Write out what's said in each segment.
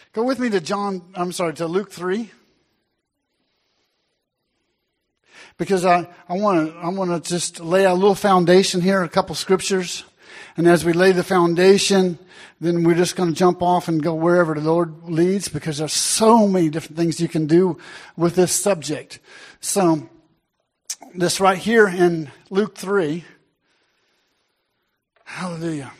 Go with me to Luke 3. Because I want to just lay a little foundation here, a couple scriptures. And as we lay the foundation, then we're just going to jump off and go wherever the Lord leads, because there's so many different things you can do with this subject. So this right here in Luke 3. Hallelujah.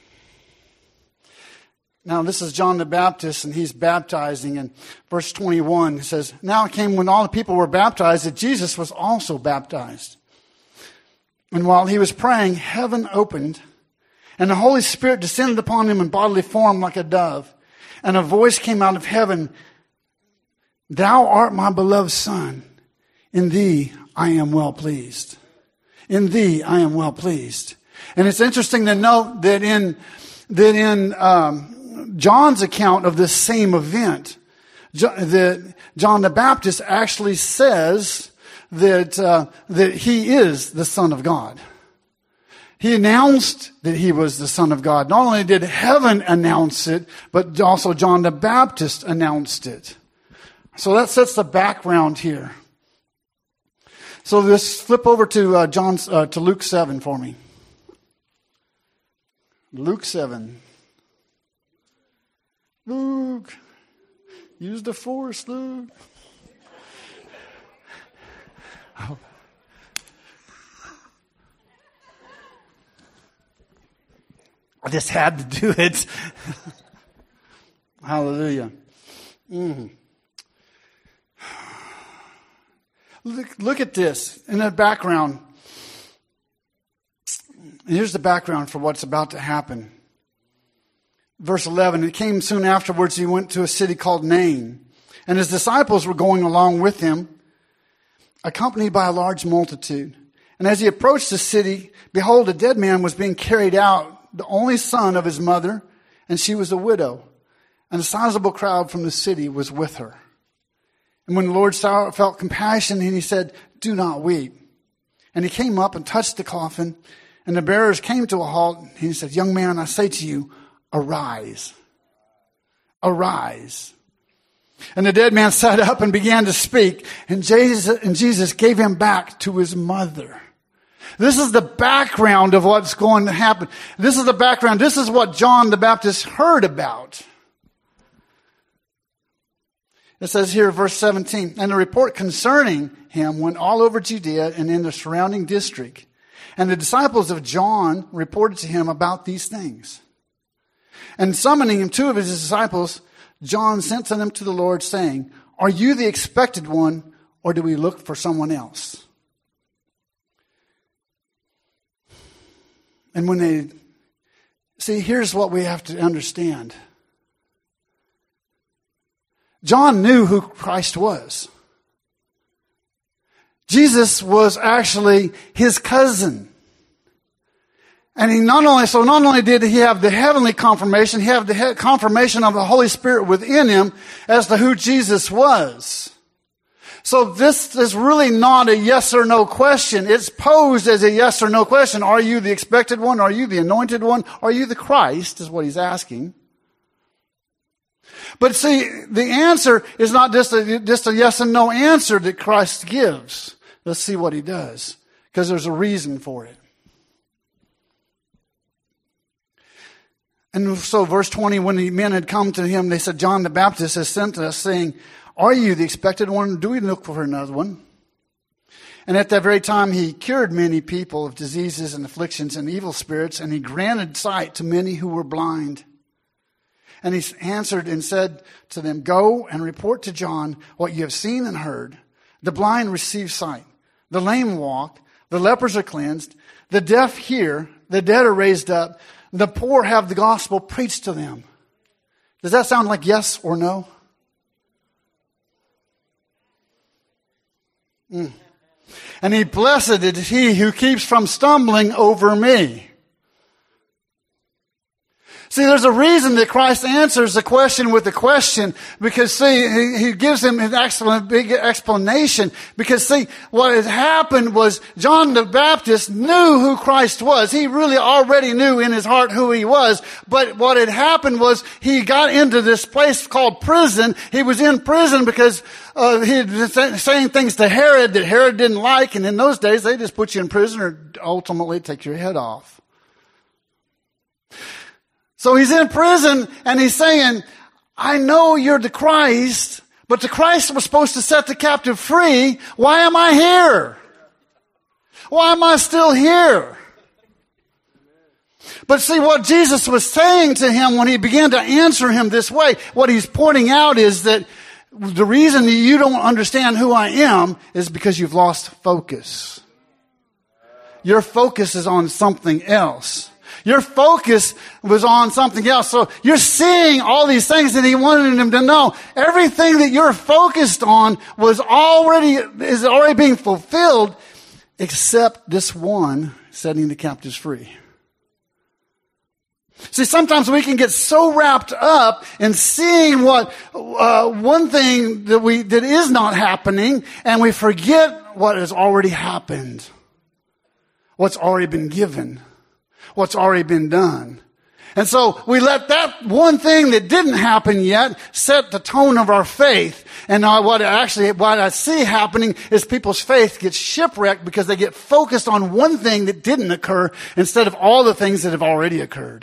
Now, this is John the Baptist, and he's baptizing. And verse 21 says, "Now it came when all the people were baptized that Jesus was also baptized. And while he was praying, heaven opened, and the Holy Spirit descended upon him in bodily form like a dove. And a voice came out of heaven, 'Thou art my beloved Son. In thee I am well pleased.'" In thee I am well pleased. And it's interesting to note that in John's account of this same event, John the Baptist actually says that he is the Son of God. He announced that he was the Son of God. Not only did heaven announce it, but also John the Baptist announced it. So that sets the background here. So let's flip over to to Luke 7 for me. Luke 7. Luke, use the force, Luke. Oh. I just had to do it. Hallelujah. Look at this in the background. Here's the background for what's about to happen. Verse 11, "It came soon afterwards, he went to a city called Nain, and his disciples were going along with him, accompanied by a large multitude. And as he approached the city, behold, a dead man was being carried out, the only son of his mother, and she was a widow. And a sizable crowd from the city was with her. And when the Lord felt compassion, and he said, 'Do not weep.' And he came up and touched the coffin, and the bearers came to a halt. And he said, 'Young man, I say to you, arise. Arise.' And the dead man sat up and began to speak, and Jesus gave him back to his mother." This is the background of what's going to happen. This is the background. This is what John the Baptist heard about. It says here, verse 17, "And the report concerning him went all over Judea and in the surrounding district. And the disciples of John reported to him about these things. And summoning him 2 of his disciples, John sent them to the Lord, saying, 'Are you the expected one, or do we look for someone else?'" And here's what we have to understand. John knew who Christ was. Jesus was actually his cousin. And not only did he have the heavenly confirmation, he had the confirmation of the Holy Spirit within him as to who Jesus was. So this is really not a yes or no question. It's posed as a yes or no question. Are you the expected one? Are you the anointed one? Are you the Christ? Is what he's asking. But see, the answer is not just a yes and no answer that Christ gives. Let's see what he does, because there's a reason for it. And so verse 20, when the men had come to him, they said, "John the Baptist has sent us, saying, 'Are you the expected one? Do we look for another one?' And at that very time, he cured many people of diseases and afflictions and evil spirits, and he granted sight to many who were blind. And he answered and said to them, 'Go and report to John what you have seen and heard. The blind receive sight, the lame walk, the lepers are cleansed, the deaf hear, the dead are raised up, the poor have the gospel preached to them.'" Does that sound like yes or no? "And he blessed is he who keeps from stumbling over me." See, there's a reason that Christ answers the question with a question, because see, he gives him an excellent big explanation, because see, what had happened was John the Baptist knew who Christ was. He really already knew in his heart who he was, but what had happened was he got into this place called prison. He was in prison because he had been saying things to Herod that Herod didn't like, and in those days they just put you in prison or ultimately take your head off. So he's in prison and he's saying, I know you're the Christ, but the Christ was supposed to set the captive free. Why am I here? Why am I still here? But see, what Jesus was saying to him when he began to answer him this way, what he's pointing out is that the reason that you don't understand who I am is because you've lost focus. Your focus is on something else. Your focus was on something else. So you're seeing all these things, and he wanted him to know everything that you're focused on is already being fulfilled, except this one, setting the captives free. See, sometimes we can get so wrapped up in seeing what one thing that is not happening, and we forget what has already happened, what's already been given, what's already been done. And so we let that one thing that didn't happen yet set the tone of our faith. And what I see happening is people's faith gets shipwrecked because they get focused on one thing that didn't occur instead of all the things that have already occurred.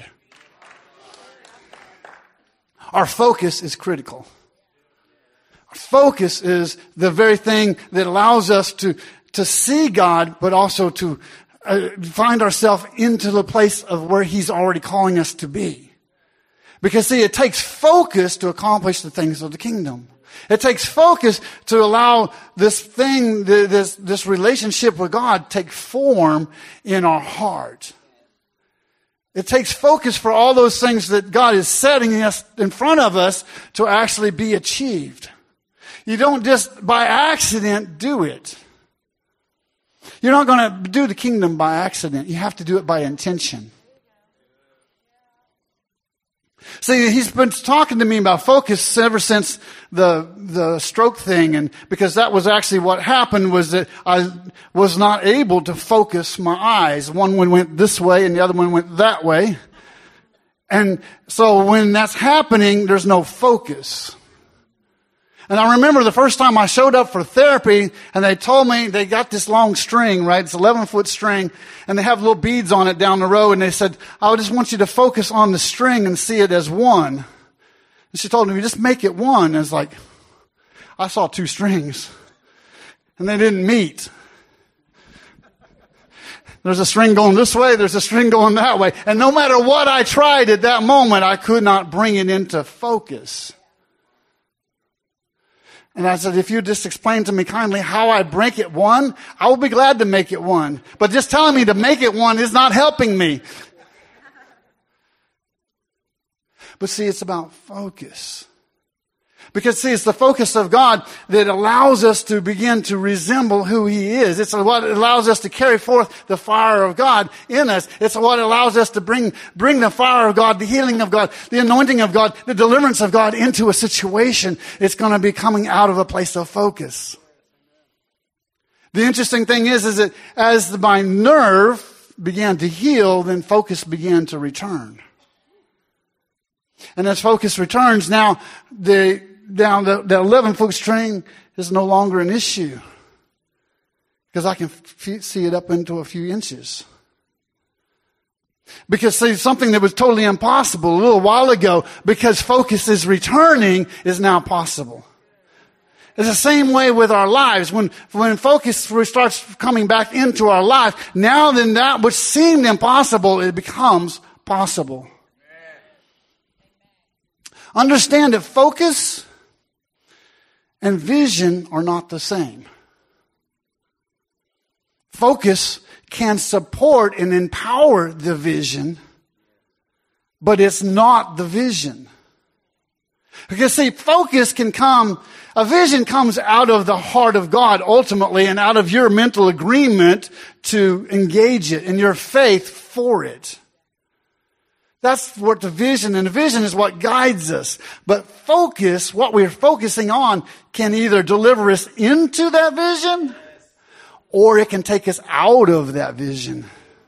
Our focus is critical. Our focus is the very thing that allows us to see God, but also to find ourselves into the place of where He's already calling us to be. Because see, it takes focus to accomplish the things of the kingdom. It takes focus to allow this thing, this relationship with God take form in our heart. It takes focus for all those things that God is setting us in front of us to actually be achieved. You don't just by accident do it. You're not going to do the kingdom by accident. You have to do it by intention. See, he's been talking to me about focus ever since the stroke thing, and because that was actually what happened was that I was not able to focus my eyes. One went this way and the other one went that way. And so when that's happening, there's no focus. And I remember the first time I showed up for therapy, and they told me they got this long string, right? It's 11-foot string, and they have little beads on it down the road, and they said, I just want you to focus on the string and see it as one. And she told me, just make it one. And it's like, I saw two strings, and they didn't meet. There's a string going this way, there's a string going that way. And no matter what I tried at that moment, I could not bring it into focus. And I said, if you just explain to me kindly how I break it one, I will be glad to make it one. But just telling me to make it one is not helping me. But see, it's about focus. Because see, it's the focus of God that allows us to begin to resemble who He is. It's what allows us to carry forth the fire of God in us. It's what allows us to bring the fire of God, the healing of God, the anointing of God, the deliverance of God into a situation. It's going to be coming out of a place of focus. The interesting thing is that as my nerve began to heal, then focus began to return. And as focus returns, now the 11-foot string is no longer an issue, because I can see it up into a few inches. Because see, something that was totally impossible a little while ago, because focus is returning, is now possible. It's the same way with our lives. When focus starts coming back into our life, now then that which seemed impossible, it becomes possible. Understand that focus and vision are not the same. Focus can support and empower the vision, but it's not the vision. Because see, a vision comes out of the heart of God ultimately, and out of your mental agreement to engage it and your faith for it. That's what the vision, and the vision is what guides us. But focus, what we're focusing on, can either deliver us into that vision, or it can take us out of that vision.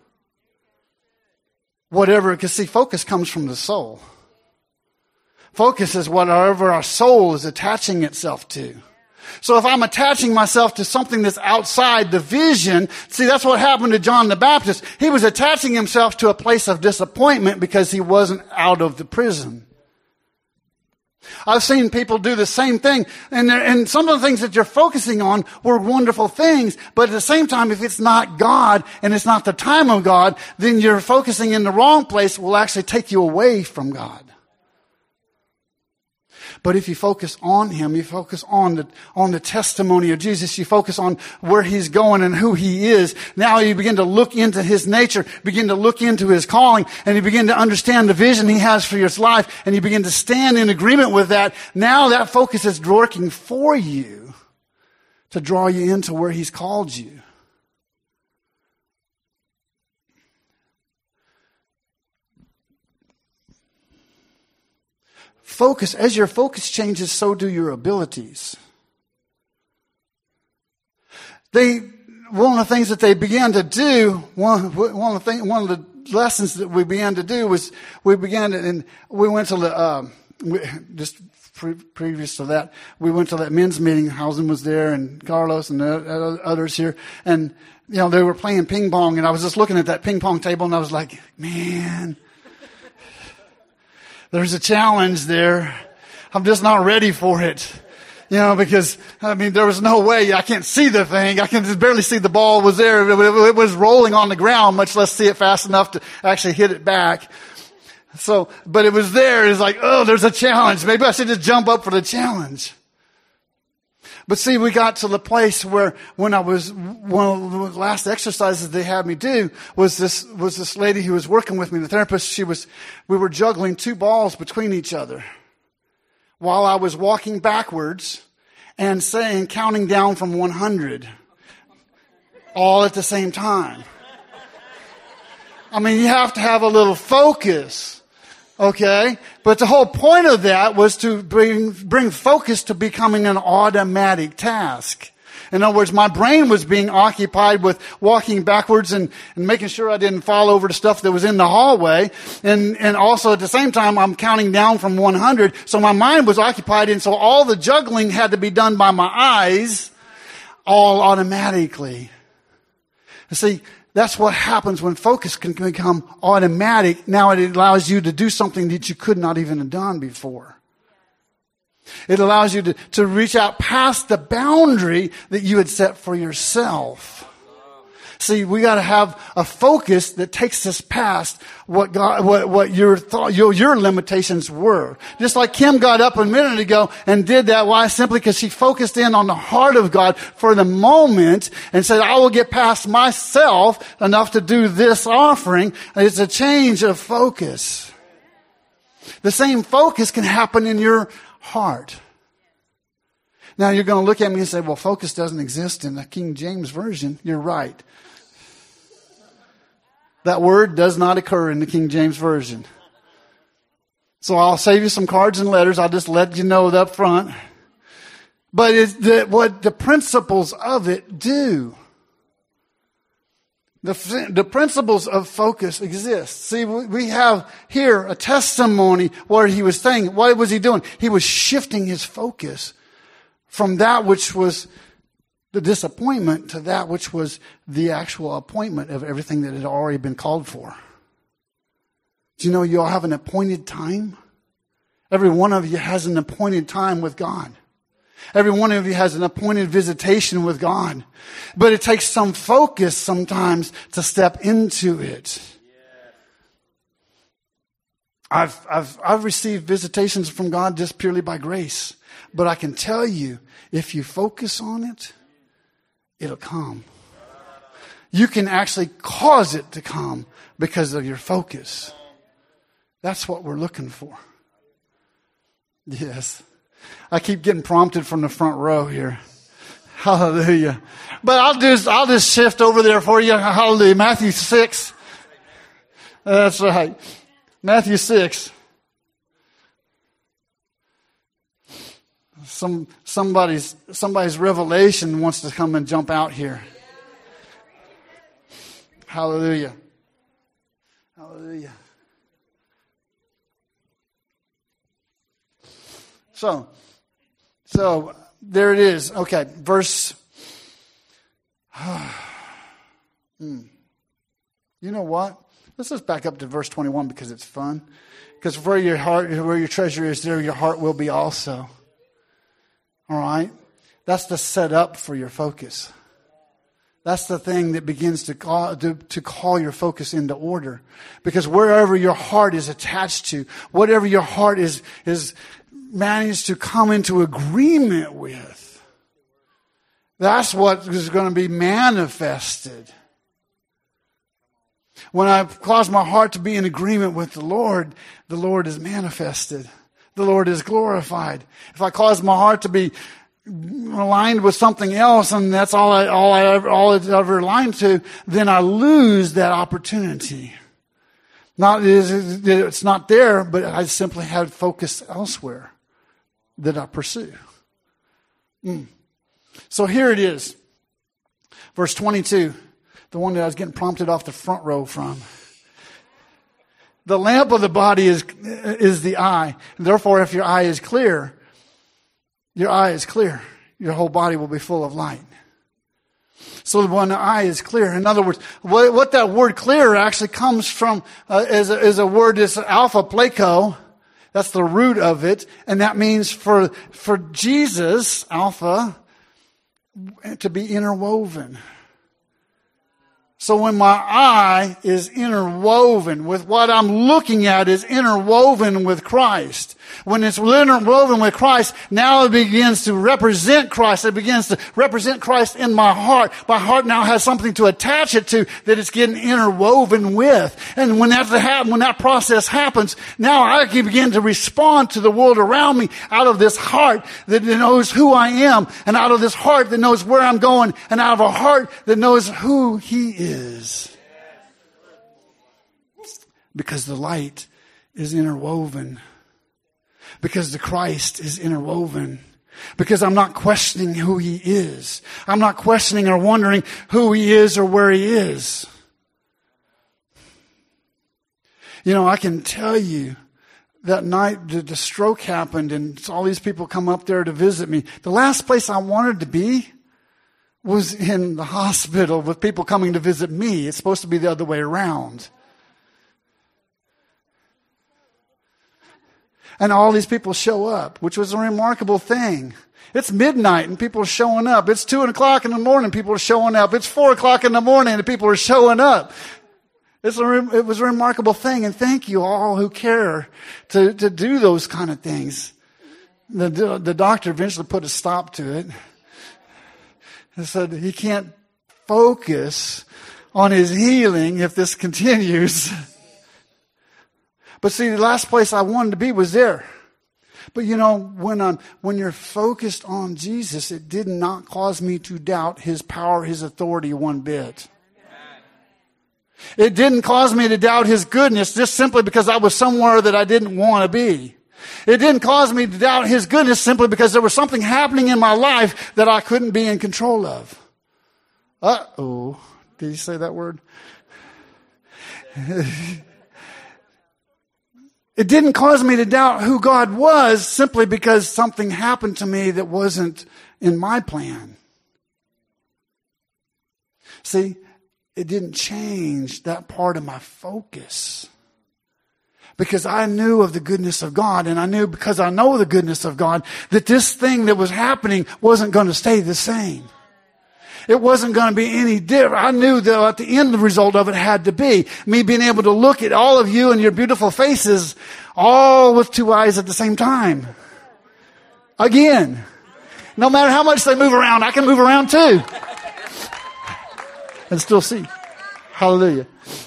Whatever, because see, focus comes from the soul. Focus is whatever our soul is attaching itself to. So if I'm attaching myself to something that's outside the vision, see, that's what happened to John the Baptist. He was attaching himself to a place of disappointment because he wasn't out of the prison. I've seen people do the same thing, and some of the things that you're focusing on were wonderful things, but at the same time, if it's not God and it's not the time of God, then you're focusing in the wrong place will actually take you away from God. But if you focus on Him, you focus on the testimony of Jesus, you focus on where He's going and who He is, now you begin to look into His nature, begin to look into His calling, and you begin to understand the vision He has for your life, and you begin to stand in agreement with that. Now that focus is working for you to draw you into where He's called you. Focus, as your focus changes, so do your abilities. One of the things that they began to do, one of the lessons that we began to do was we went to the previous to that, we went to that men's meeting. Housen was there, and Carlos and the others here, and they were playing ping pong, and I was just looking at that ping pong table, and I was like, man. There's a challenge there. I'm just not ready for it. Because, there was no way. I can't see the thing. I can just barely see the ball was there. It was rolling on the ground, much less see it fast enough to actually hit it back. But it was there. It's like, oh, there's a challenge. Maybe I should just jump up for the challenge. But see, we got to the place where one of the last exercises they had me do was this lady who was working with me, the therapist. We were juggling two balls between each other while I was walking backwards and counting down from 100 all at the same time. You have to have a little focus. Okay? But the whole point of that was to bring focus to becoming an automatic task. In other words, my brain was being occupied with walking backwards and making sure I didn't fall over the stuff that was in the hallway. And also at the same time, I'm counting down from 100. So my mind was occupied, and so all the juggling had to be done by my eyes, all automatically. See, that's what happens when focus can become automatic. Now it allows you to do something that you could not even have done before. It allows you to reach out past the boundary that you had set for yourself. See, we got to have a focus that takes us past what your limitations were. Just like Kim got up a minute ago and did that. Why? Simply because she focused in on the heart of God for the moment and said, I will get past myself enough to do this offering. It's a change of focus. The same focus can happen in your heart. Now you're going to look at me and say, well, focus doesn't exist in the King James Version. You're right. That word does not occur in the King James Version. So I'll save you some cards and letters. I'll just let you know that up front. But what the principles of it do. The principles of focus exist. See, we have here a testimony where he was saying, what was he doing? He was shifting his focus from that which was the disappointment to that which was the actual appointment of everything that had already been called for. Do you know you all have an appointed time? Every one of you has an appointed time with God. Every one of you has an appointed visitation with God. But it takes some focus sometimes to step into it. I've received visitations from God just purely by grace. But I can tell you, if you focus on it, it'll come. You can actually cause it to come because of your focus. That's what we're looking for. Yes. I keep getting prompted from the front row here. Hallelujah. But I'll just shift over there for you. Hallelujah. Matthew 6. That's right. Matthew 6. Somebody's revelation wants to come and jump out here. Hallelujah. Hallelujah. So there it is. Okay, verse. You know what? Let's just back up to verse 21 because it's fun. Because where your treasure is, there your heart will be also. All right? That's the setup for your focus. That's the thing that begins to call your focus into order. Because wherever your heart is attached to, whatever your heart is managed to come into agreement with, that's what is going to be manifested. When I cause my heart to be in agreement with the Lord is manifested. The Lord is glorified. If I cause my heart to be aligned with something else and that's all it's ever aligned to, then I lose that opportunity. It's not there, but I simply had focus elsewhere that I pursue. So here it is. Verse 22, the one that I was getting prompted off the front row from. The lamp of the body is the eye. Therefore, if your eye is clear, your whole body will be full of light. So when the eye is clear, in other words, what that word clear actually comes from is a word that's alpha pleko. That's the root of it. And that means for Jesus, alpha, to be interwoven. So when my eye is interwoven with what I'm looking at is interwoven with Christ. When it's interwoven with Christ, now it begins to represent Christ. It begins to represent Christ in my heart. My heart now has something to attach it to that it's getting interwoven with. And when that process happens, now I can begin to respond to the world around me out of this heart that knows who I am, and out of this heart that knows where I'm going, and out of a heart that knows who He is. Because the light is interwoven. Because the Christ is interwoven. Because I'm not questioning who He is. I'm not questioning or wondering who He is or where He is. You know, I can tell you that night the stroke happened and all these people come up there to visit me. The last place I wanted to be was in the hospital with people coming to visit me. It's supposed to be the other way around. And all these people show up, which was a remarkable thing. It's midnight and people are showing up. It's 2 o'clock in the morning, people are showing up. It's 4 o'clock in the morning and people are showing up. It was a remarkable thing. And thank you all who care to do those kind of things. The doctor eventually put a stop to it. He said he can't focus on his healing if this continues. But see, the last place I wanted to be was there. But you know, when you're focused on Jesus, it did not cause me to doubt His power, His authority one bit. It didn't cause me to doubt His goodness just simply because I was somewhere that I didn't want to be. It didn't cause me to doubt His goodness simply because there was something happening in my life that I couldn't be in control of. Uh-oh. Did you say that word? It didn't cause me to doubt who God was simply because something happened to me that wasn't in my plan. See, it didn't change that part of my focus. Because I knew of the goodness of God, and I knew because I know the goodness of God that this thing that was happening wasn't going to stay the same. It wasn't going to be any different. I knew that at the end, the result of it had to be me being able to look at all of you and your beautiful faces all with 2 eyes at the same time. Again. No matter how much they move around, I can move around too. And still see. Hallelujah.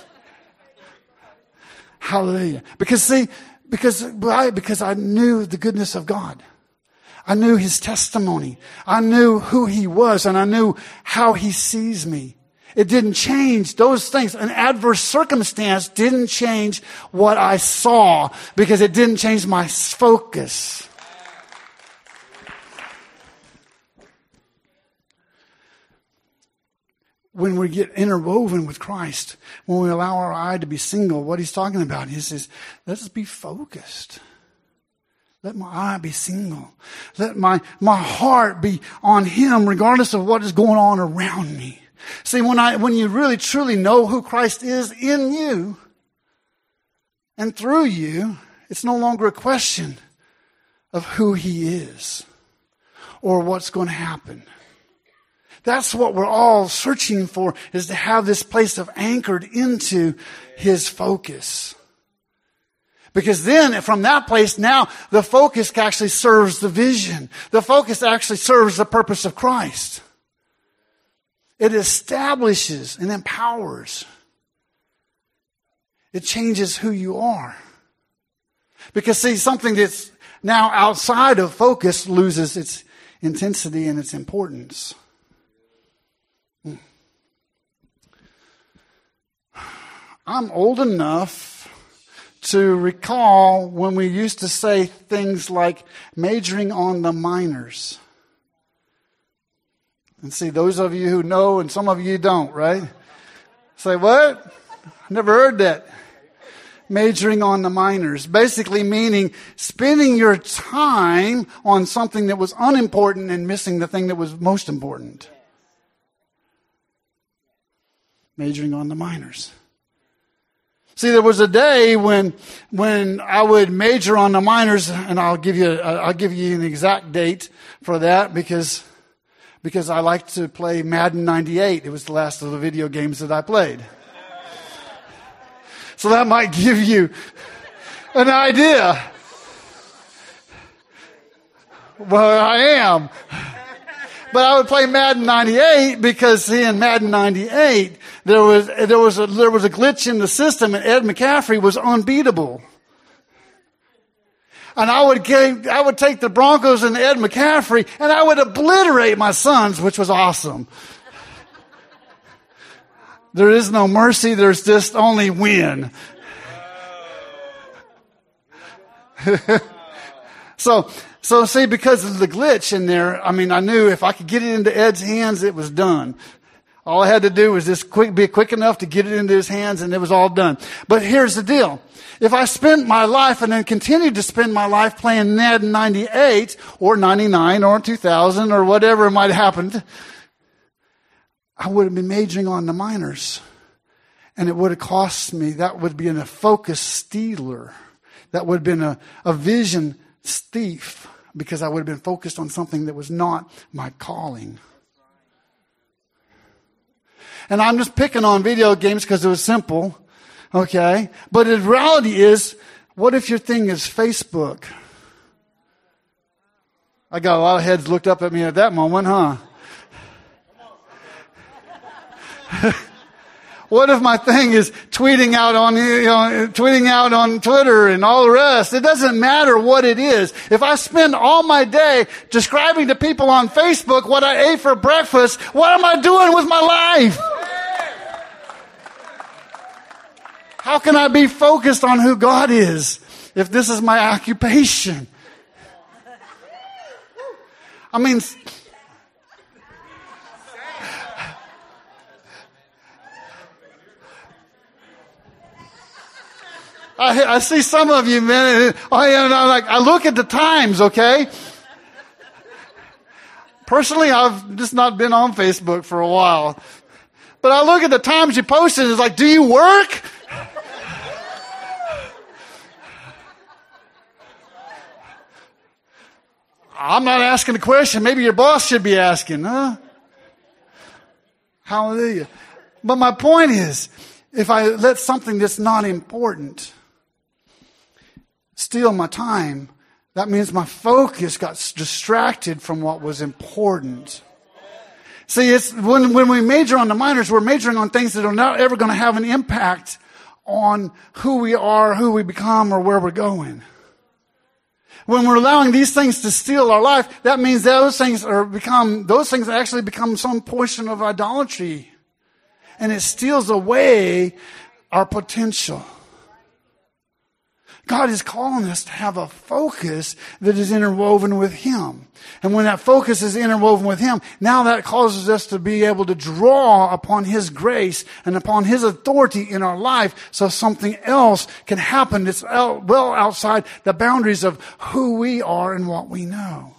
Hallelujah. Because I knew the goodness of God. I knew His testimony. I knew who He was, and I knew how He sees me. It didn't change those things. An adverse circumstance didn't change what I saw because it didn't change my focus. When we get interwoven with Christ, when we allow our eye to be single, what he's talking about, he says, let's be focused. Let my eye be single. Let my heart be on him regardless of what is going on around me. See, when you really truly know who Christ is in you and through you, it's no longer a question of who he is or what's going to happen. That's what we're all searching for, is to have this place of anchored into his focus. Because then from that place now, the focus actually serves the vision. The focus actually serves the purpose of Christ. It establishes and empowers. It changes who you are. Because see, something that's now outside of focus loses its intensity and its importance. I'm old enough to recall when we used to say things like majoring on the minors. And see, those of you who know and some of you don't, right? Say, what? I never heard that. Majoring on the minors. Basically meaning spending your time on something that was unimportant and missing the thing that was most important. Majoring on the minors. See, there was a day when I would major on the minors, and I'll give you an exact date for that because I like to play Madden 98. It was the last of the video games that I played. So that might give you an idea. Well, I am. But I would play Madden 98 because, see, in Madden 98, there was a glitch in the system, and Ed McCaffrey was unbeatable. And I would take the Broncos and Ed McCaffrey, and I would obliterate my sons, which was awesome. There is no mercy. There's just only win. So see, because of the glitch in there, I mean, I knew if I could get it into Ed's hands, it was done. All I had to do was just be quick enough to get it into his hands, and it was all done. But here's the deal. If I spent my life and then continued to spend my life playing Madden 98 or 99 or 2000 or whatever might have happened, I would have been majoring on the minors. And it would have cost me, that would have been a focus stealer. That would have been a vision thief, because I would have been focused on something that was not my calling. And I'm just picking on video games because it was simple, okay? But the reality is, what if your thing is Facebook? I got a lot of heads looked up at me at that moment, huh? What if my thing is tweeting out on Twitter and all the rest? It doesn't matter what it is. If I spend all my day describing to people on Facebook what I ate for breakfast, what am I doing with my life? How can I be focused on who God is if this is my occupation? I mean, I see some of you, man. I look at the times, okay? Personally, I've just not been on Facebook for a while. But I look at the times you posted, it's like, do you work? I'm not asking the question. Maybe your boss should be asking, huh? Hallelujah. But my point is, if I let something that's not important steal my time, that means my focus got distracted from what was important. See, it's when we major on the minors, we're majoring on things that are not ever going to have an impact on who we are, who we become, or where we're going. When we're allowing these things to steal our life, that means those things actually become some portion of idolatry. and it steals away our potential. God is calling us to have a focus that is interwoven with Him. And when that focus is interwoven with Him, now that causes us to be able to draw upon His grace and upon His authority in our life so something else can happen that's well outside the boundaries of who we are and what we know.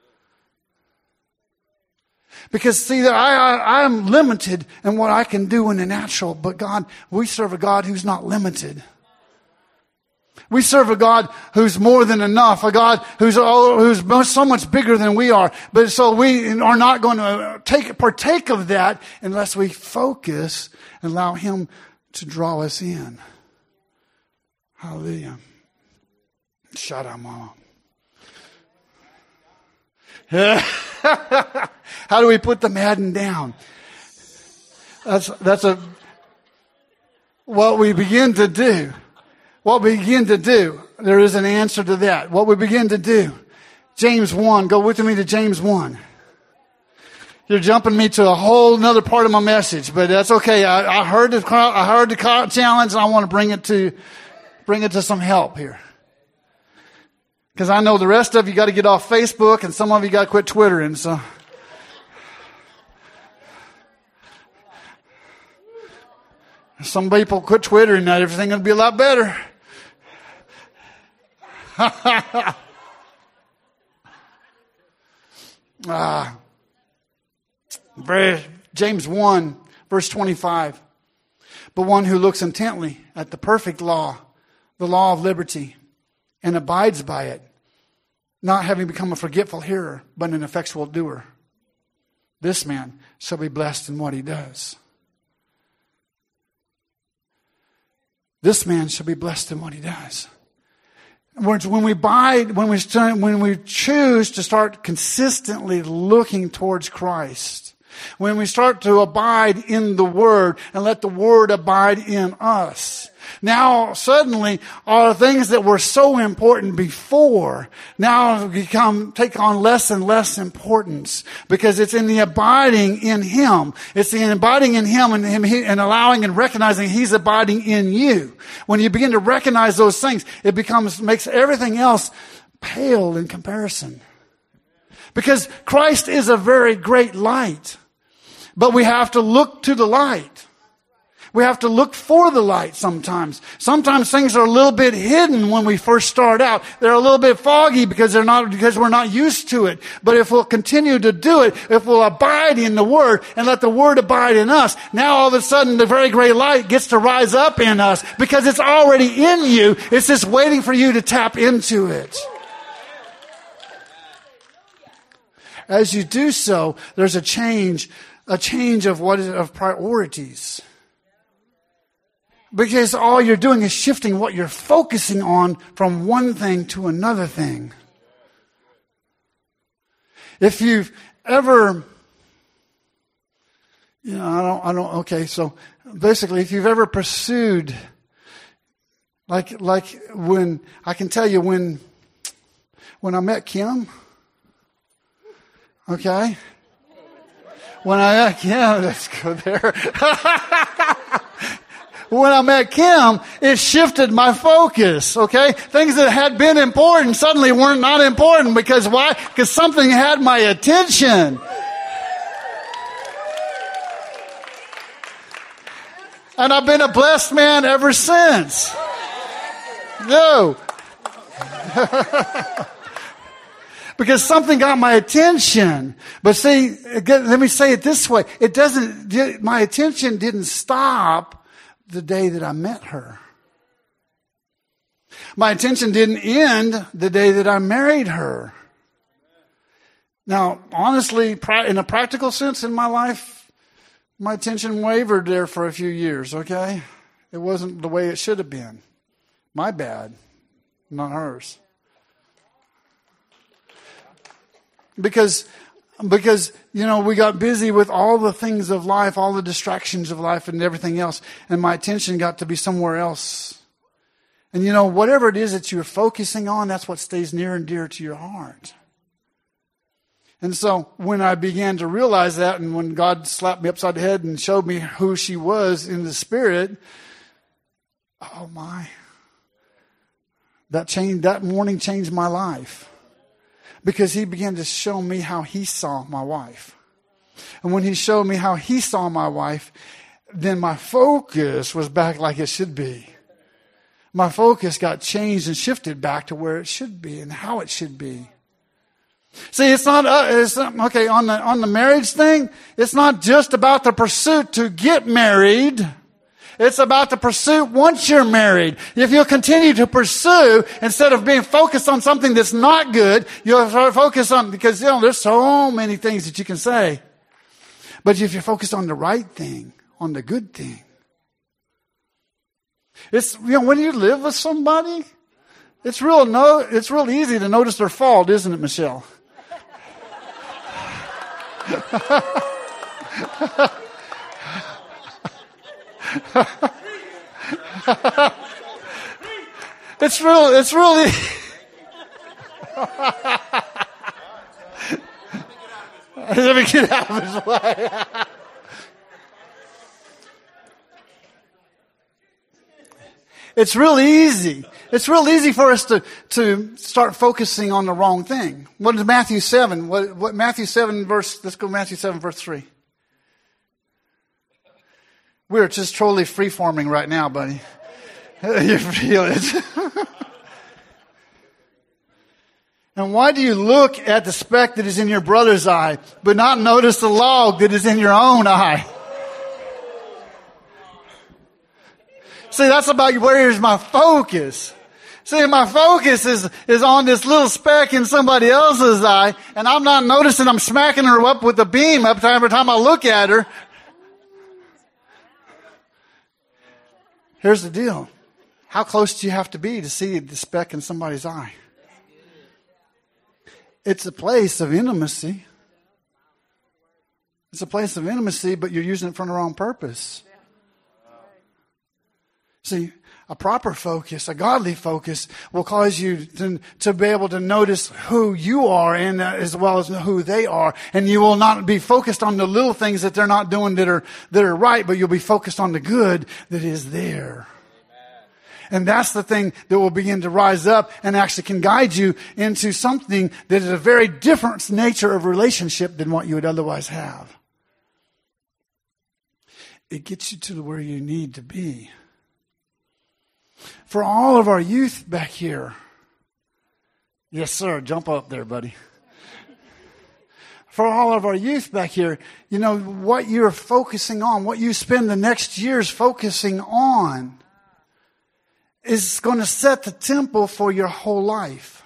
Because see, I am limited in what I can do in the natural, but God, we serve a God who's not limited. We serve a God who's more than enough, a God who's so much bigger than we are. But so we are not going to partake of that unless we focus and allow Him to draw us in. Hallelujah. Shut up, Mama. How do we put the Madden down? What we begin to do. What we begin to do, there is an answer to that. What we begin to do. James 1, go with me to James 1. You're jumping me to a whole nother part of my message, but that's okay. I heard the challenge, and I want to bring it to some help here. Because I know the rest of you got to get off Facebook, and some of you got to quit Twittering, so. Some people quit Twittering, now everything will be a lot better. James 1, verse 25. But one who looks intently at the perfect law, the law of liberty, and abides by it, not having become a forgetful hearer, but an effectual doer, this man shall be blessed in what he does. This man shall be blessed in what he does. When we choose to start consistently looking towards Christ, when we start to abide in the Word and let the Word abide in us, now suddenly are things that were so important before now take on less and less importance, because it's in the abiding in Him. It's the abiding in Him and allowing and recognizing He's abiding in you. When you begin to recognize those things, it makes everything else pale in comparison. Because Christ is a very great light, but we have to look to the light. We have to look for the light sometimes. Sometimes things are a little bit hidden when we first start out. They're a little bit foggy because we're not used to it. But if we'll continue to do it, if we'll abide in the Word and let the Word abide in us, now all of a sudden the very great light gets to rise up in us because it's already in you. It's just waiting for you to tap into it. As you do so, there's a change of priorities. Because all you're doing is shifting what you're focusing on from one thing to another thing. If you've ever, so basically if you've ever pursued, like when, I can tell you when I met Kim, okay? When I met Kim, let's go there. When I met Kim, it shifted my focus, okay? Things that had been important suddenly weren't not important. Because why? Because something had my attention. And I've been a blessed man ever since. No. Because something got my attention. But see, let me say it this way. My attention didn't stop the day that I met her. My attention didn't end the day that I married her. Now, honestly, in a practical sense in my life, my attention wavered there for a few years, okay? It wasn't the way it should have been. My bad, not hers. Because, we got busy with all the things of life, all the distractions of life and everything else. And my attention got to be somewhere else. And whatever it is that you're focusing on, that's what stays near and dear to your heart. And so when I began to realize that, and when God slapped me upside the head and showed me who she was in the Spirit, oh my, that morning changed my life. Because he began to show me how he saw my wife. And when he showed me how he saw my wife, then my focus was back like it should be. My focus got changed and shifted back to where it should be and how it should be. See, it's not okay, on the marriage thing, it's not just about the pursuit to get married. It's about the pursuit once you're married. If you'll continue to pursue, instead of being focused on something that's not good, you'll focus on, because, there's so many things that you can say. But if you're focused on the right thing, on the good thing, it's, when you live with somebody, it's real easy to notice their fault, isn't it, Michelle? It's really let me get out of his way. It's real easy. It's real easy for us to start focusing on the wrong thing. What is Matthew 7? What Matthew 7 verse, let's go Matthew 7 verse 3. We're just totally free-forming right now, buddy. You feel it. And why do you look at the speck that is in your brother's eye, but not notice the log that is in your own eye? See, that's about where's my focus. See, my focus is on this little speck in somebody else's eye, and I'm not noticing I'm smacking her up with a beam every time I look at her. Here's the deal. How close do you have to be to see the speck in somebody's eye? It's a place of intimacy. It's a place of intimacy, but you're using it for the wrong purpose. See, a proper focus, a godly focus, will cause you to be able to notice who you are and as well as who they are. And you will not be focused on the little things that they're not doing that are right, but you'll be focused on the good that is there. And that's the thing that will begin to rise up and actually can guide you into something that is a very different nature of relationship than what you would otherwise have. It gets you to where you need to be. For all of our youth back here. Yes, sir. Jump up there, buddy. For all of our youth back here, what you're focusing on, what you spend the next years focusing on is going to set the tempo for your whole life.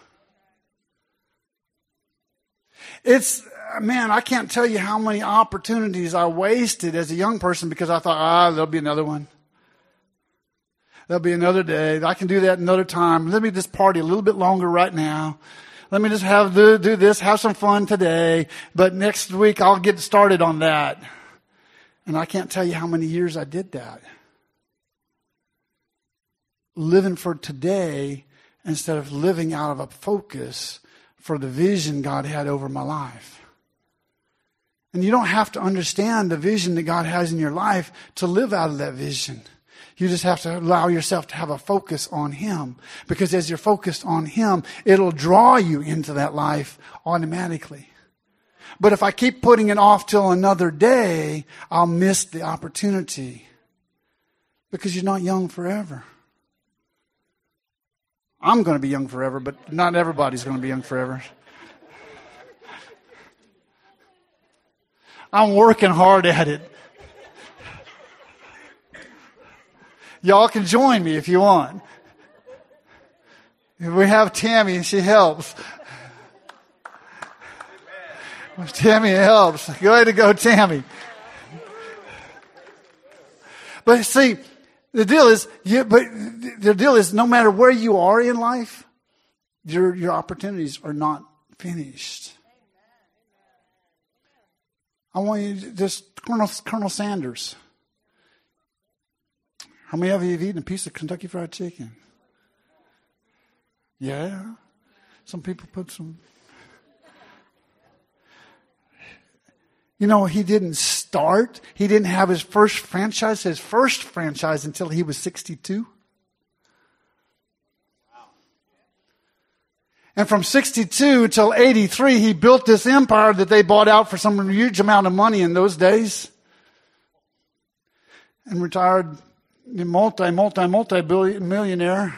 I can't tell you how many opportunities I wasted as a young person because I thought, there'll be another one. There'll be another day. I can do that another time. Let me just party a little bit longer right now. Let me just do this, have some fun today. But next week I'll get started on that. And I can't tell you how many years I did that. Living for today instead of living out of a focus for the vision God had over my life. And you don't have to understand the vision that God has in your life to live out of that vision. You just have to allow yourself to have a focus on Him. Because as you're focused on Him, it'll draw you into that life automatically. But if I keep putting it off till another day, I'll miss the opportunity. Because you're not young forever. I'm going to be young forever, but not everybody's going to be young forever. I'm working hard at it. Y'all can join me if you want. If we have Tammy and she helps. If Tammy helps. Go ahead and go, Tammy. But see, the deal is no matter where you are in life, your opportunities are not finished. I want you to just, Colonel Sanders. How many of you have eaten a piece of Kentucky Fried Chicken? Yeah. Some people put some. You know, he didn't have his first franchise until he was 62. And from 62 till 83, he built this empire that they bought out for some huge amount of money in those days. And retired multi-millionaire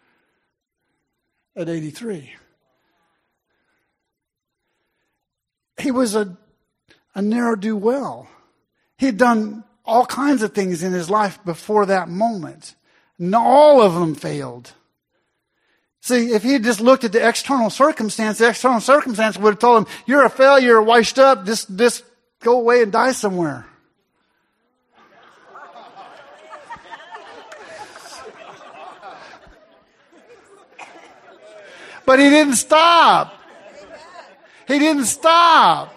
at 83. He was a ne'er-do-well. He'd done all kinds of things in his life before that moment. And all of them failed. See, if he had just looked at the external circumstance would have told him, you're a failure, you're washed up, just go away and die somewhere. But he didn't stop. He didn't stop.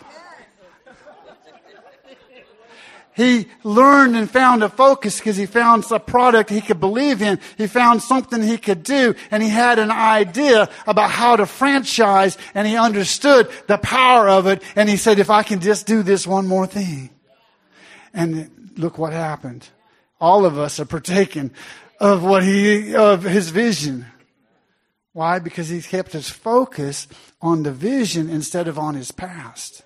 He learned and found a focus because he found a product he could believe in. He found something he could do, and he had an idea about how to franchise, and he understood the power of it, and he said, if I can just do this one more thing. And look what happened. All of us are partaking of his vision. Why? Because he kept his focus on the vision instead of on his past.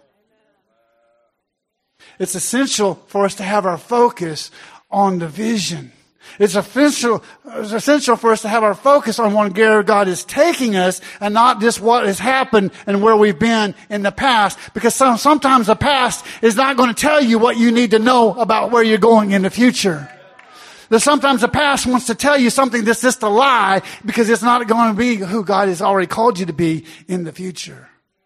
It's essential for us to have our focus on the vision. It's essential for us to have our focus on where God is taking us and not just what has happened and where we've been in the past. Because sometimes the past is not going to tell you what you need to know about where you're going in the future. That sometimes the past wants to tell you something that's just a lie because it's not going to be who God has already called you to be in the future.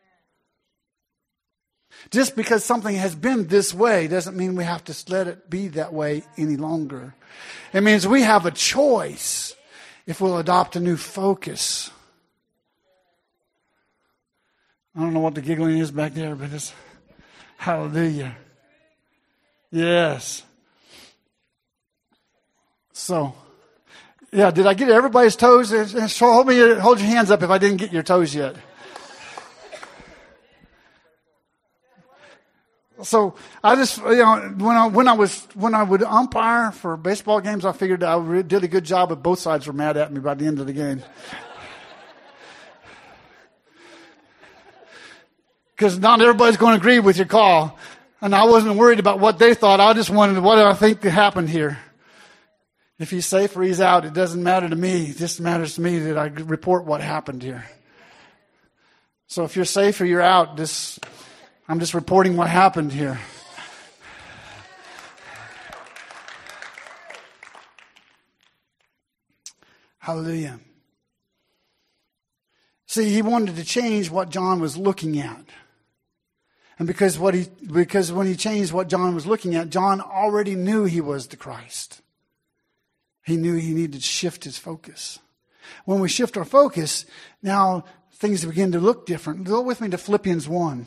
Just because something has been this way doesn't mean we have to let it be that way any longer. It means we have a choice if we'll adopt a new focus. I don't know what the giggling is back there, but it's hallelujah. Yes. So, yeah, did I get everybody's toes? Hold your hands up if I didn't get your toes yet. So I just, when I would umpire for baseball games, I figured I did a good job, but both sides were mad at me by the end of the game. Because not everybody's going to agree with your call. And I wasn't worried about what they thought. I just wanted, what do I think happened here? If he's safe or he's out, it doesn't matter to me. It just matters to me that I report what happened here. So if you're safe or you're out, I'm just reporting what happened here. Hallelujah. See, he wanted to change what John was looking at. And because when he changed what John was looking at, John already knew he was the Christ. He knew he needed to shift his focus. When we shift our focus, now things begin to look different. Go with me to Philippians 1.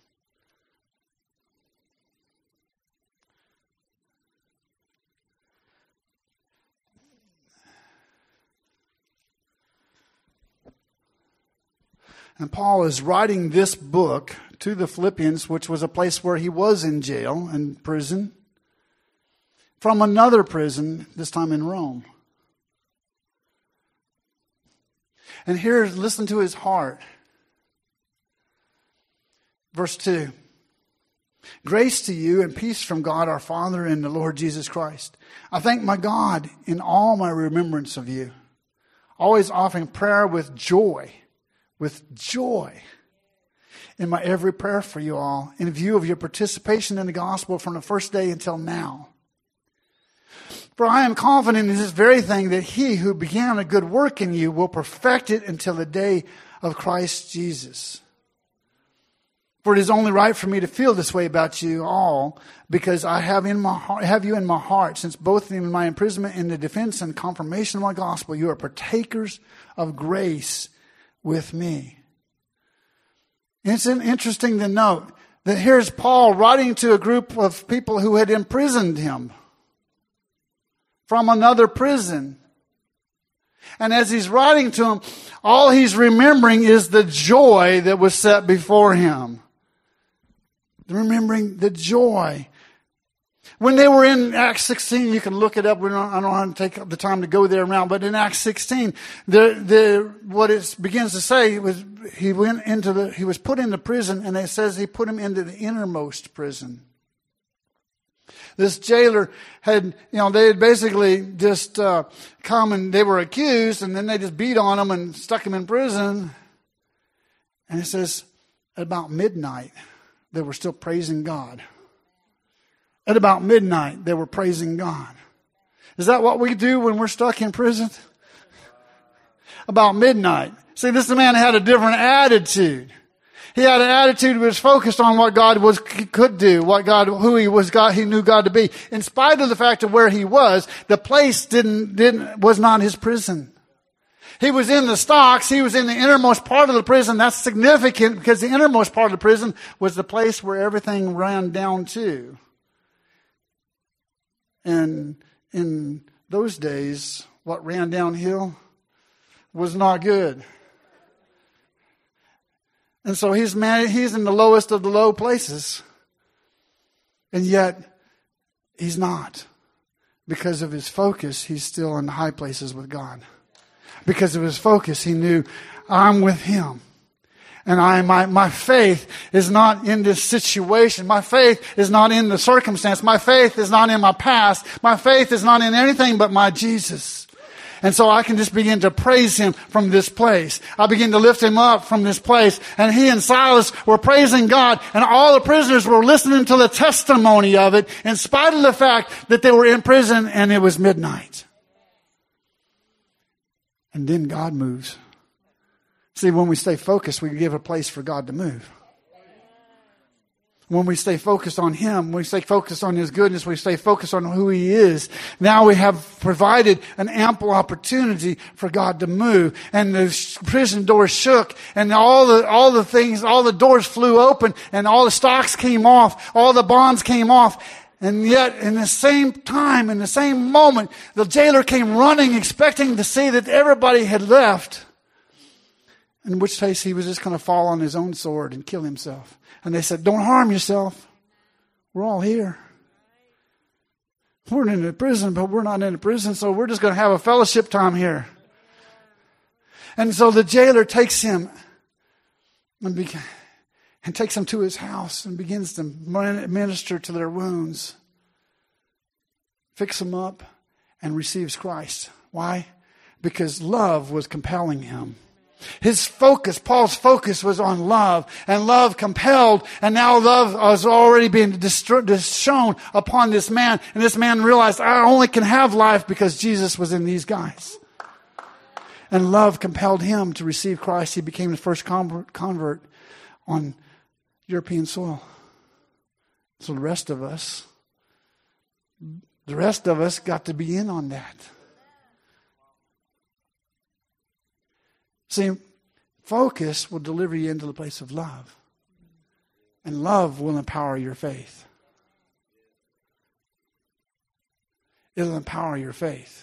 And Paul is writing this book to the Philippians, which was a place where he was in jail and prison, from another prison, this time in Rome. And here, listen to his heart. Verse 2. Grace to you and peace from God our Father and the Lord Jesus Christ. I thank my God in all my remembrance of you, always offering prayer with joy in my every prayer for you all, in view of your participation in the gospel from the first day until now. For I am confident in this very thing, that he who began a good work in you will perfect it until the day of Christ Jesus. For it is only right for me to feel this way about you all, because I have you in my heart, since both in my imprisonment and the defense and confirmation of my gospel, you are partakers of grace with me. It's interesting to note that here's Paul writing to a group of people who had imprisoned him from another prison. And as he's writing to them, all he's remembering is the joy that was set before him. Remembering the joy. When they were in Acts 16, you can look it up. I don't want to take the time to go there around, but in Acts 16, what it begins to say was he was put into prison, and it says he put him into the innermost prison. This jailer they had basically just come and they were accused, and then they just beat on him and stuck him in prison. And it says at about midnight, they were still praising God. At about midnight, they were praising God. Is that what we do when we're stuck in prison? About midnight. See, this man had a different attitude. He had an attitude that was focused on what God could do, who he was, God, he knew God to be. In spite of the fact of where he was, the place was not his prison. He was in the stocks. He was in the innermost part of the prison. That's significant because the innermost part of the prison was the place where everything ran down to. And in those days, what ran downhill was not good. And so he's in the lowest of the low places. And yet, he's not. Because of his focus, he's still in the high places with God. Because of his focus, he knew, I'm with him. And my faith is not in this situation. My faith is not in the circumstance. My faith is not in my past. My faith is not in anything but my Jesus. And so I can just begin to praise him from this place. I begin to lift him up from this place. And he and Silas were praising God. And all the prisoners were listening to the testimony of it, in spite of the fact that they were in prison and it was midnight. And then God moves. See, when we stay focused, we give a place for God to move. When we stay focused on him, when we stay focused on his goodness, we stay focused on who he is. Now we have provided an ample opportunity for God to move. And the prison doors shook, and all the doors flew open, and all the stocks came off, all the bonds came off. And yet, in the same time, in the same moment, the jailer came running, expecting to see that everybody had left. In which case he was just going to fall on his own sword and kill himself. And they said, don't harm yourself. We're all here. We're in the prison, but we're not in the prison, so we're just going to have a fellowship time here. And so the jailer takes him and takes him to his house and begins to minister to their wounds, fix them up, and receives Christ. Why? Because love was compelling him. His focus, Paul's focus, was on love, and love compelled, and now love was already being shown upon this man, and this man realized, I only can have life because Jesus was in these guys. And love compelled him to receive Christ. He became the first convert on European soil. So the rest of us got to be in on that. See, focus will deliver you into the place of love. And love will empower your faith. It'll empower your faith.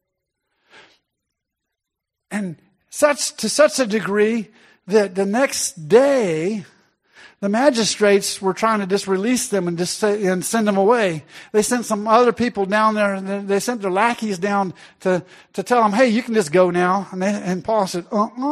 And to such a degree that the next day, the magistrates were trying to just release them and send them away. They sent some other people down there, and they sent their lackeys down to tell them, hey, you can just go now. And Paul said,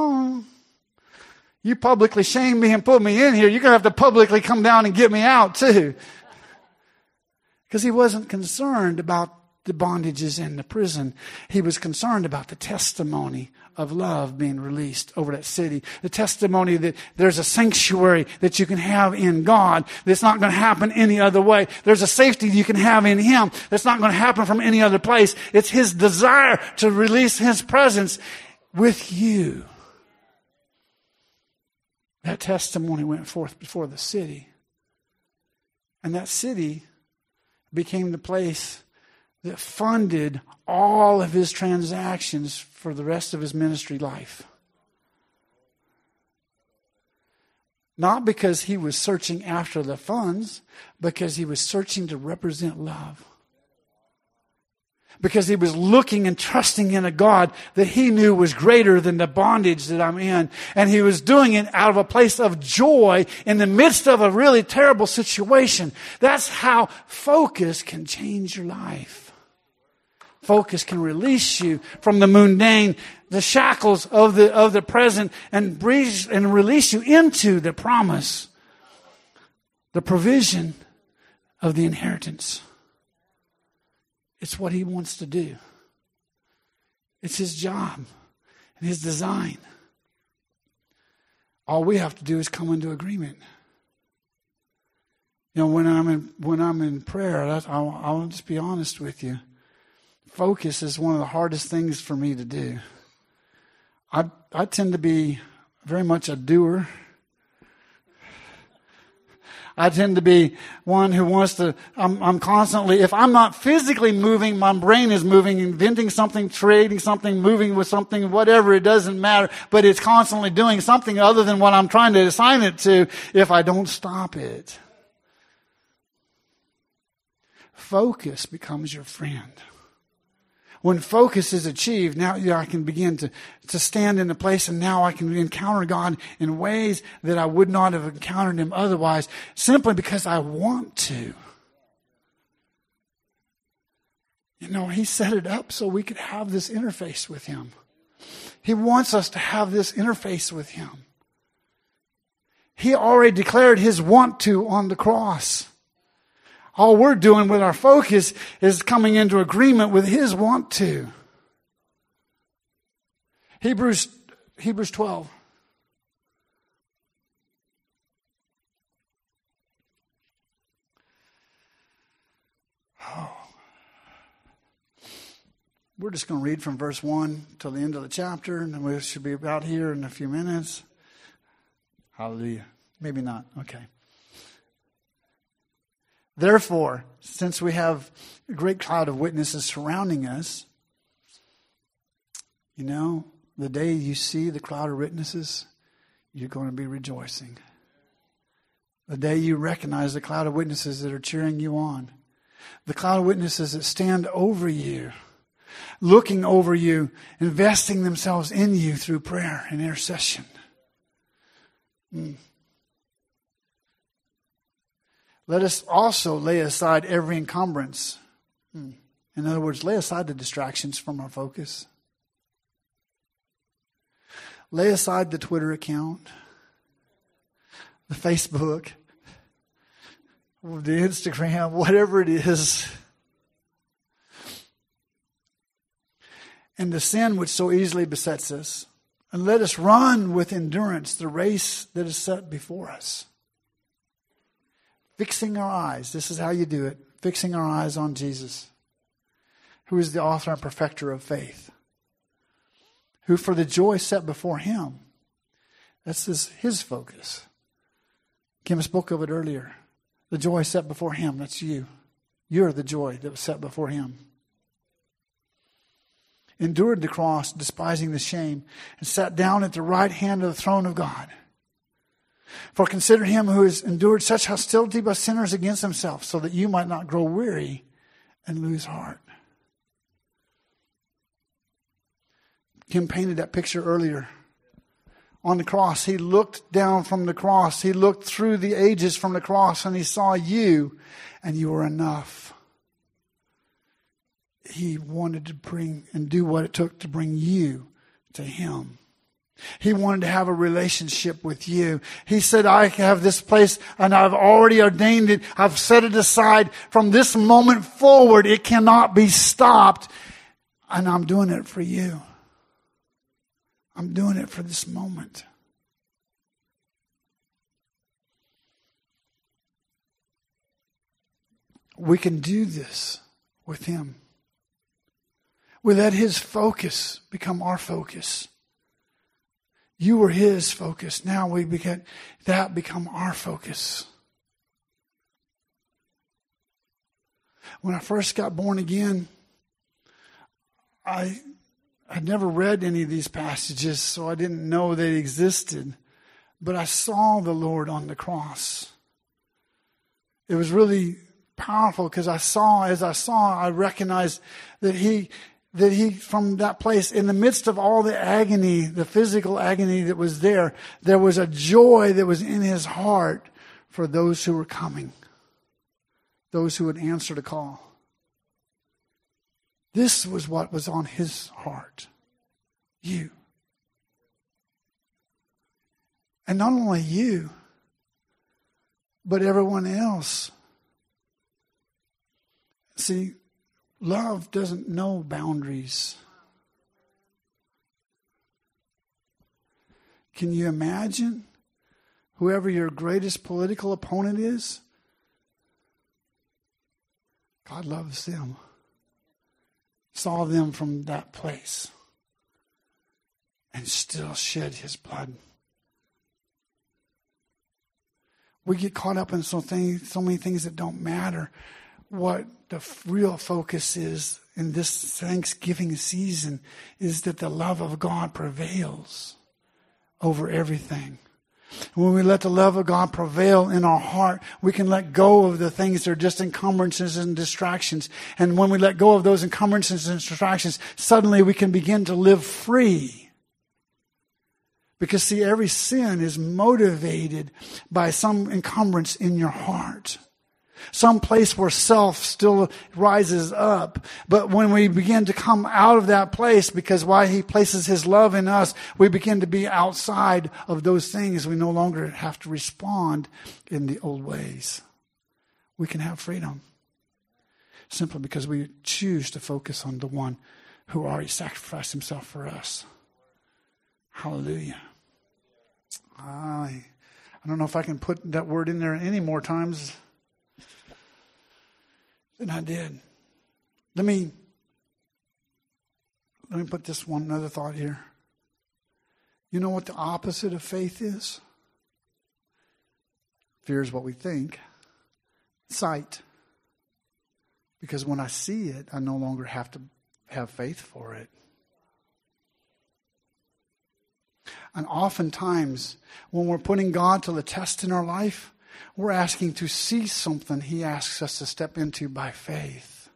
you publicly shamed me and put me in here. You're going to have to publicly come down and get me out too. Because he wasn't concerned about the bondages in the prison. He was concerned about the testimony of love being released over that city. The testimony that there's a sanctuary that you can have in God that's not going to happen any other way. There's a safety you can have in him that's not going to happen from any other place. It's his desire to release his presence with you. That testimony went forth before the city. And that city became the place that funded all of his transactions for the rest of his ministry life. Not because he was searching after the funds, because he was searching to represent love. Because he was looking and trusting in a God that he knew was greater than the bondage that I'm in. And he was doing it out of a place of joy in the midst of a really terrible situation. That's how focus can change your life. Focus can release you from the mundane, the shackles of the present, and release you into the promise, the provision of the inheritance. It's what he wants to do. It's his job and his design. All we have to do is come into agreement. You know, when I'm in prayer, I'll just be honest with you. Focus is one of the hardest things for me to do. I tend to be very much a doer. I tend to be one who wants to, I'm constantly, if I'm not physically moving, my brain is moving, inventing something, creating something, moving with something, whatever, it doesn't matter. But it's constantly doing something other than what I'm trying to assign it to if I don't stop it. Focus becomes your friend. When focus is achieved, now I can begin to stand in a place, and now I can encounter God in ways that I would not have encountered him otherwise, simply because I want to. You know, he set it up so we could have this interface with him. He wants us to have this interface with him. He already declared his want to on the cross. All we're doing with our focus is coming into agreement with his want to. Hebrews 12. We're just going to read from verse 1 till the end of the chapter, and then we should be about here in a few minutes. Hallelujah. Maybe not. Okay. Therefore, since we have a great cloud of witnesses surrounding us, you know, the day you see the cloud of witnesses, you're going to be rejoicing. The day you recognize the cloud of witnesses that are cheering you on, the cloud of witnesses that stand over you, looking over you, investing themselves in you through prayer and intercession. Let us also lay aside every encumbrance. In other words, lay aside the distractions from our focus. Lay aside the Twitter account, the Facebook, the Instagram, whatever it is. And the sin which so easily besets us. And let us run with endurance the race that is set before us. Fixing our eyes. This is how you do it. Fixing our eyes on Jesus, who is the author and perfecter of faith. Who for the joy set before him. That's his focus. Kim spoke of it earlier. The joy set before him. That's you. You're the joy that was set before him. Endured the cross, despising the shame, and sat down at the right hand of the throne of God. For consider him who has endured such hostility by sinners against himself, so that you might not grow weary and lose heart. Kim painted that picture earlier. On the cross, he looked down from the cross. He looked through the ages from the cross, and he saw you, and you were enough. He wanted to bring and do what it took to bring you to him. He wanted to have a relationship with you. He said, I have this place and I've already ordained it. I've set it aside. From this moment forward, it cannot be stopped. And I'm doing it for you. I'm doing it for this moment. We can do this with him. We let his focus become our focus. You were his focus. Now we get that become our focus. When I first got born again, I had never read any of these passages, so I didn't know they existed. But I saw the Lord on the cross. It was really powerful because I recognized that he, from that place, in the midst of all the agony, the physical agony that was there was a joy that was in his heart for those who were coming, those who would answer the call. This was what was on his heart. You. And not only you, but everyone else. See, love doesn't know boundaries. Can you imagine whoever your greatest political opponent is? God loves them. Saw them from that place and still shed his blood. We get caught up in so many things that don't matter. What the real focus is in this Thanksgiving season is that the love of God prevails over everything. When we let the love of God prevail in our heart, we can let go of the things that are just encumbrances and distractions. And when we let go of those encumbrances and distractions, suddenly we can begin to live free. Because see, every sin is motivated by some encumbrance in your heart. Some place where self still rises up. But when we begin to come out of that place, because why he places his love in us, we begin to be outside of those things. We no longer have to respond in the old ways. We can have freedom. Simply because we choose to focus on the one who already sacrificed himself for us. Hallelujah. I don't know if I can put that word in there any more times than I did. Let me put this one another thought here. You know what the opposite of faith is? Fear is what we think. Sight. Because when I see it, I no longer have to have faith for it. And oftentimes, when we're putting God to the test in our life, we're asking to see something he asks us to step into by faith.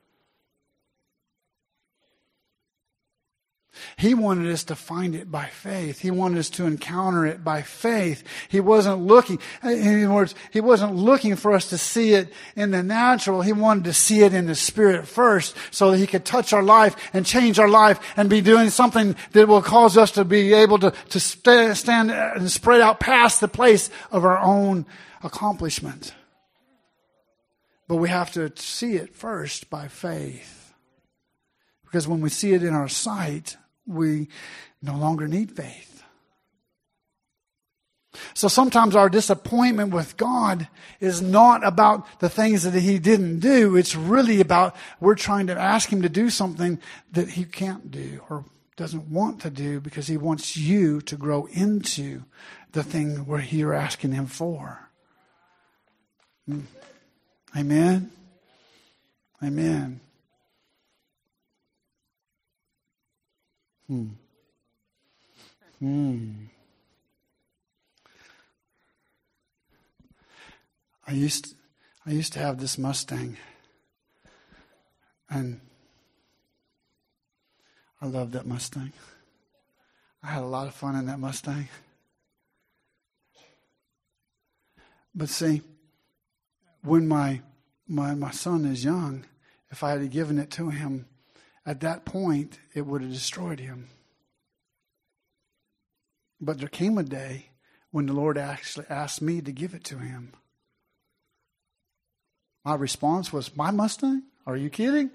He wanted us to find it by faith. He wanted us to encounter it by faith. He wasn't looking, in other words, he wasn't looking for us to see it in the natural. He wanted to see it in the spirit first so that he could touch our life and change our life and be doing something that will cause us to be able to stand and spread out past the place of our own accomplishment. But we have to see it first by faith. Because when we see it in our sight, we no longer need faith. So sometimes our disappointment with God is not about the things that he didn't do. It's really about we're trying to ask him to do something that he can't do or doesn't want to do because he wants you to grow into the thing where you're asking him for. Amen? Amen. I used to have this Mustang, and I loved that Mustang. I had a lot of fun in that Mustang. But see, when my son is young, if I had given it to him, at that point, it would have destroyed him. But there came a day when the Lord actually asked me to give it to him. My response was, my Mustang? Are you kidding?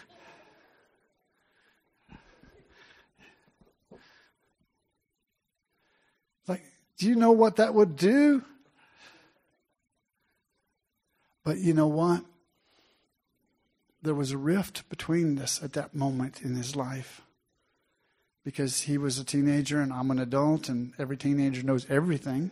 Like, do you know what that would do? But you know what? There was a rift between us at that moment in his life. Because he was a teenager and I'm an adult and every teenager knows everything.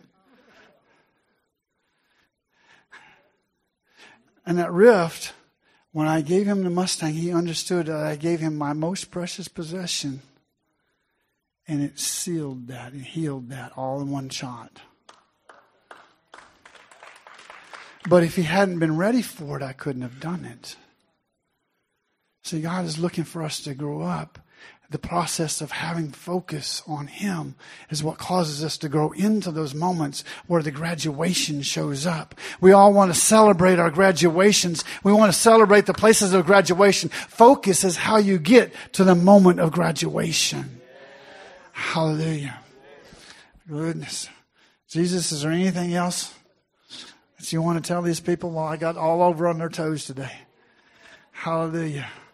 And that rift, when I gave him the Mustang, he understood that I gave him my most precious possession. And it sealed that and healed that all in one shot. But if he hadn't been ready for it, I couldn't have done it. See, God is looking for us to grow up. The process of having focus on Him is what causes us to grow into those moments where the graduation shows up. We all want to celebrate our graduations. We want to celebrate the places of graduation. Focus is how you get to the moment of graduation. Hallelujah. Goodness. Jesus, is there anything else that you want to tell these people? Well, I got all over on their toes today. Hallelujah.